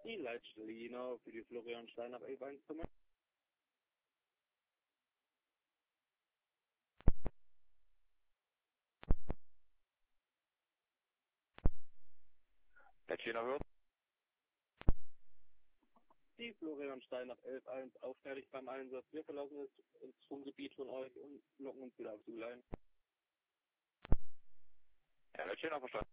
Die Leitstelle Jena für die Florian Steiner 11.1. Leitstelle hört. Die Florian Steiner 11.1 auffertigt beim Einsatz. Wir verlassen das Stromgebiet von euch und locken uns wieder auf die Line. Ja, Leitstelle verstanden.